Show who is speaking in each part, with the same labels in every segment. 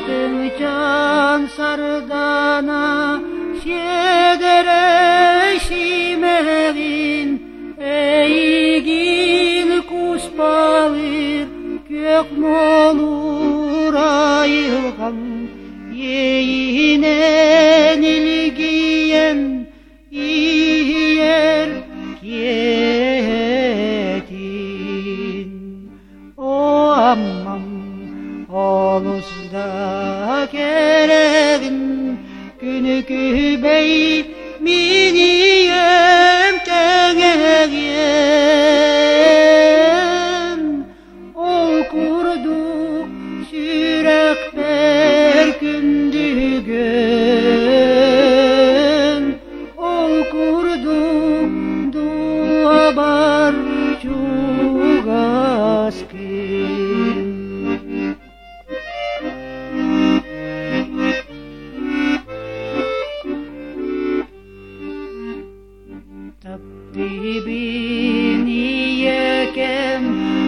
Speaker 1: can sardana şedere şimerin eygil kuspalir kök molur ayılgan yeyinen ilgiyen iyer ketin o ammam olusda kerevin günü kübey miniyem teğeyen ol kurduk sürek ber kündügün ol kurduk dua bar çugaskin Tabibiniyekem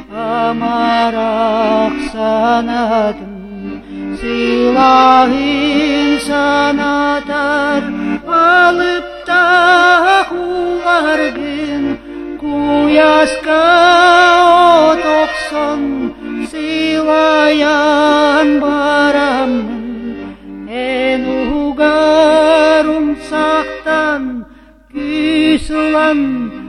Speaker 1: amarak sanatın silahın sanatar alıp da kulargın kuyaska o tokson silayan baramın en ugarum saktan küsulan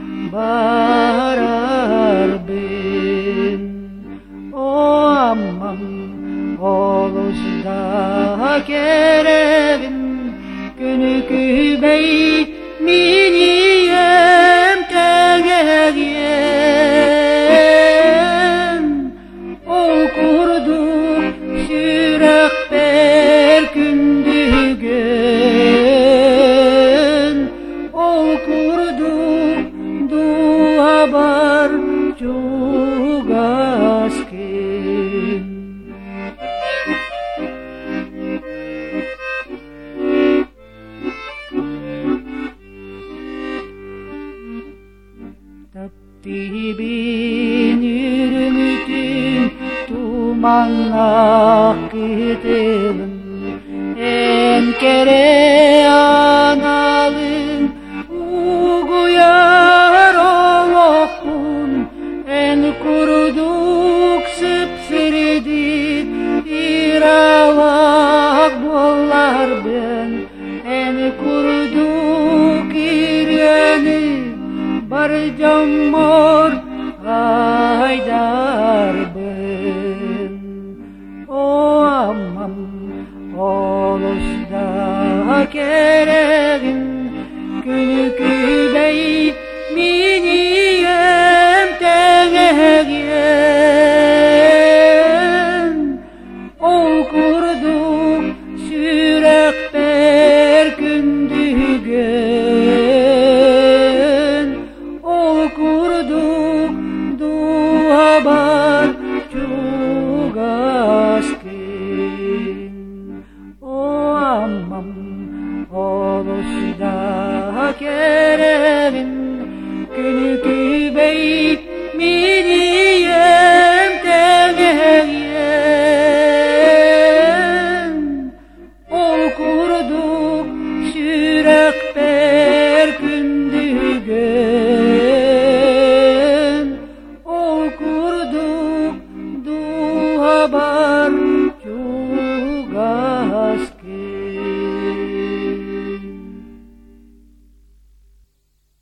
Speaker 1: barar bin o ammam olusda kerevin günü kübey miniyem teğeyen ol kurduk sürek ber kündügün ol kurduk dua bar çugaskin Tabibin ürmütün tumanlak gidelim en kere analın uğuyar olokun en kurduk sıpsirdi bir avak bollar ben en kurduk iryeni bar jammor haydar ben o ammam olusda kerevin günü kübey miniyem teğeyen ol kurduk sürek ber kündügün ol kurduk dua bar çugaskin o ammam olusda kerevin günü kübey miniyem teğeyen ol kurduk sürek ber kündügün ol kurduk dua bar çugaskin